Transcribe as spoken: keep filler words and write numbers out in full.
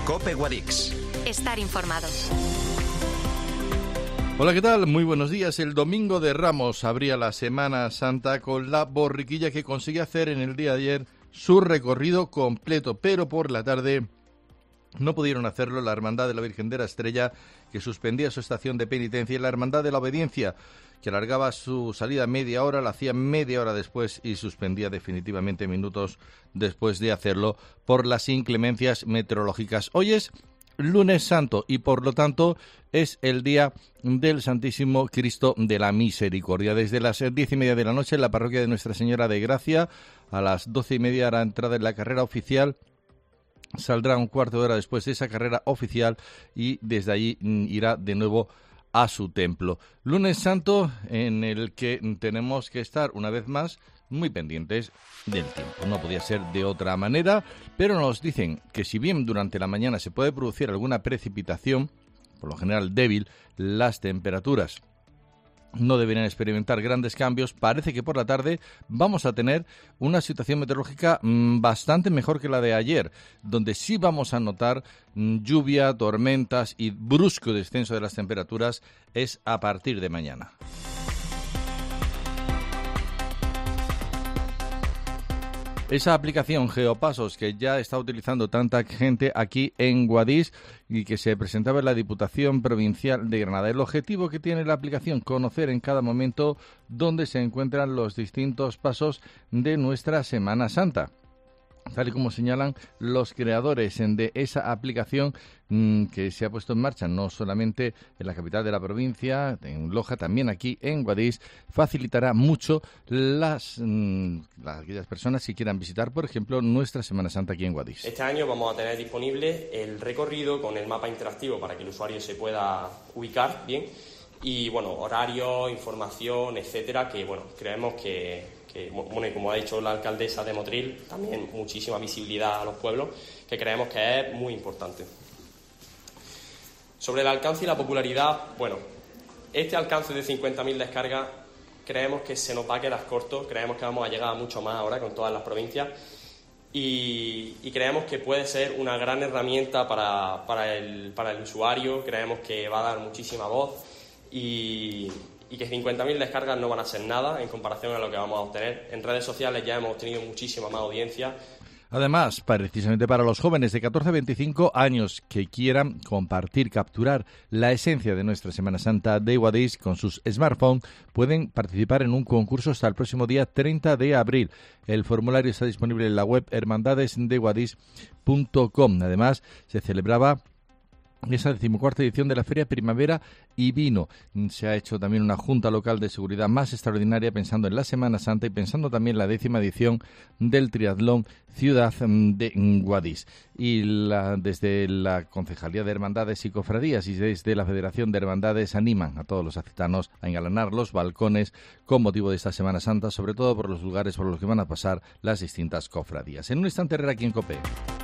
COPE Guadix. Estar informado. Hola, ¿qué tal? Muy buenos días. El domingo de Ramos abría la Semana Santa con la borriquilla que consiguió hacer en el día de ayer su recorrido completo, pero por la tarde no pudieron hacerlo la Hermandad de la Virgen de la Estrella, que suspendía su estación de penitencia, y la Hermandad de la Obediencia, que alargaba su salida media hora, la hacía media hora después y suspendía definitivamente minutos después de hacerlo por las inclemencias meteorológicas. Hoy es Lunes Santo y por lo tanto es el día del Santísimo Cristo de la Misericordia. Desde las diez y media de la noche en la parroquia de Nuestra Señora de Gracia, a las doce y media hará entrada en la carrera oficial. Saldrá un cuarto de hora después de esa carrera oficial y desde allí irá de nuevo a su templo. Lunes Santo en el que tenemos que estar una vez más muy pendientes del tiempo. No podía ser de otra manera, pero nos dicen que si bien durante la mañana se puede producir alguna precipitación, por lo general débil, las temperaturas no deberían experimentar grandes cambios. Parece que por la tarde vamos a tener una situación meteorológica mmm, bastante mejor que la de ayer, donde sí vamos a notar mmm, lluvia, tormentas y brusco descenso de las temperaturas es a partir de mañana. Esa aplicación Geopasos que ya está utilizando tanta gente aquí en Guadix y que se presentaba en la Diputación Provincial de Granada. El objetivo que tiene la aplicación, conocer en cada momento dónde se encuentran los distintos pasos de nuestra Semana Santa. Tal y como señalan los creadores de esa aplicación mmm, que se ha puesto en marcha no solamente en la capital de la provincia, en Loja, también aquí en Guadix, facilitará mucho las, mmm, las aquellas personas que quieran visitar, por ejemplo, nuestra Semana Santa aquí en Guadix. Este año vamos a tener disponible el recorrido con el mapa interactivo para que el usuario se pueda ubicar bien y, bueno, horario, información, etcétera, que, bueno, creemos que... que, bueno, y como ha dicho la alcaldesa de Motril, también muchísima visibilidad a los pueblos, que creemos que es muy importante. Sobre el alcance y la popularidad, bueno, este alcance de cincuenta mil descargas creemos que se nos va a quedar corto, creemos que vamos a llegar a mucho más ahora con todas las provincias y, y creemos que puede ser una gran herramienta para, para, el, para el usuario, creemos que va a dar muchísima voz y... y que cincuenta mil descargas no van a ser nada en comparación a lo que vamos a obtener. En redes sociales ya hemos tenido muchísima más audiencia. Además, precisamente para los jóvenes de catorce a veinticinco años que quieran compartir, capturar la esencia de nuestra Semana Santa de Guadix con sus smartphones, pueden participar en un concurso hasta el próximo día treinta de abril. El formulario está disponible en la web hermandades de guadix punto com. Además, se celebraba esa decimocuarta edición de la Feria Primavera y Vino. Se ha hecho también una junta local de seguridad más extraordinaria pensando en la Semana Santa y pensando también en la décima edición del Triatlón Ciudad de Guadix. Y la, desde la Concejalía de Hermandades y Cofradías y desde la Federación de Hermandades animan a todos los acetanos a engalanar los balcones con motivo de esta Semana Santa, sobre todo por los lugares por los que van a pasar las distintas cofradías. En un instante, Herrera aquí en COPE.